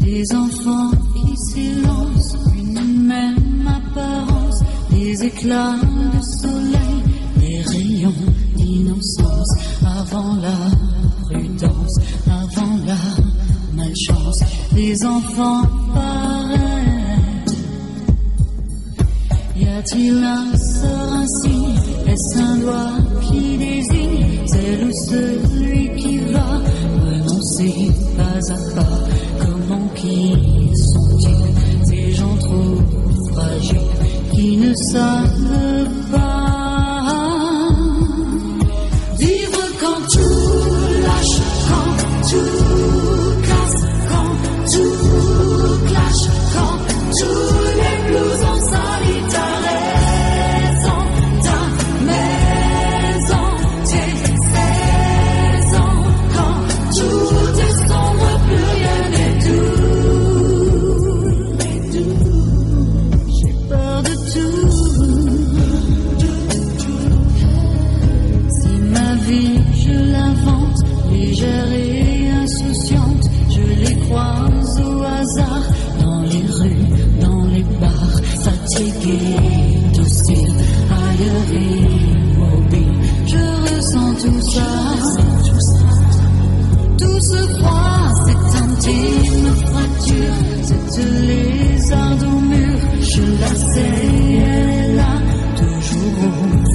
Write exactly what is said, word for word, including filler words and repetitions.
Des enfants qui s'élancent, une même apparence, des éclats de soleil, des rayons d'innocence, avant la prudence, avant la malchance, des enfants pareils. Y a-t-il un sort ainsi? Est-ce un doigt qui désigne celle ou celui qui va renoncer pas à pas? Comment qui sont-ils ces gens trop fragiles qui ne savent pas vivre quand tout lâche, quand tout casse, quand tout clash, quand tous les blues en solide? Ta raison, ta maison, tes saisons, quand tout est sombre, plus rien n'est doux. J'ai peur de tout. Si ma vie je l'invente, légère et insouciante, je les croise au hasard, dans les rues, dans les bars, fatigué, docile, ailleurs immobile, je ressens tout ça, tout ce froid, cette intime fracture, cette lézarde au mur, je la sais, elle est là, toujours au